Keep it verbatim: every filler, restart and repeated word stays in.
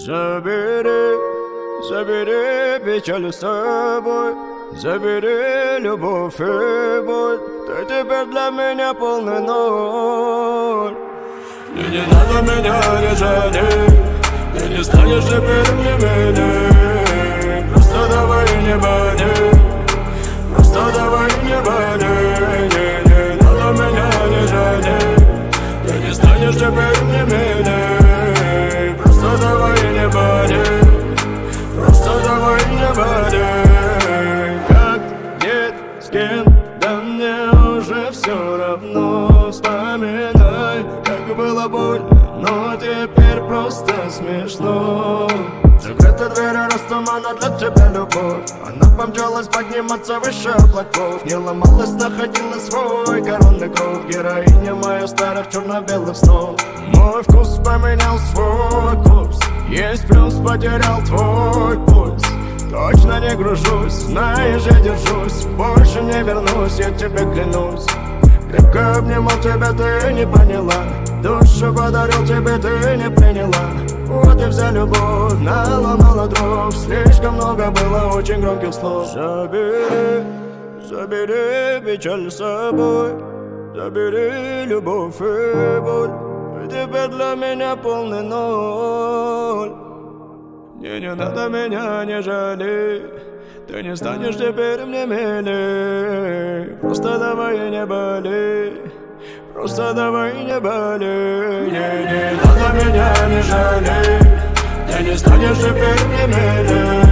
Забери, забери печаль с собой, забери любовь и боль. Ты теперь для меня полный ноль. И не надо меня не жалеть, ты не станешь теперь мне милей. Просто давай не болей, просто давай не болей. Не, не надо меня не жалеть, ты не станешь теперь мне милей. Просто давай не болей, просто давай не болей. Как, где, с кем, да мне уже все равно. Вспоминай, как было больно, но теперь просто смешно. Закрыта дверь, раз тумана для тебя любовь. Она помчалась подниматься выше облаков. Не ломалась, находила свой коронный кров. Героиня моя старых черно-белых снов. Мой вкус поменял свой курс. Есть плюс, потерял твой пульс. Точно не гружусь, знаешь, я держусь. Больше не вернусь, я тебе клянусь. Крепко обнимал тебя, ты не поняла. Душу подарил тебе, ты не приняла. Вот и вся любовь наломала дров. Слишком много было очень громких слов. Забери, забери печаль с собой, забери любовь и боль. И теперь для меня полный ноль. Не, не надо меня не жалей, ты не станешь теперь мне милей. Просто давай не болей, просто давай не болей. Не, не надо меня не жалей, ты не станешь теперь мне милей.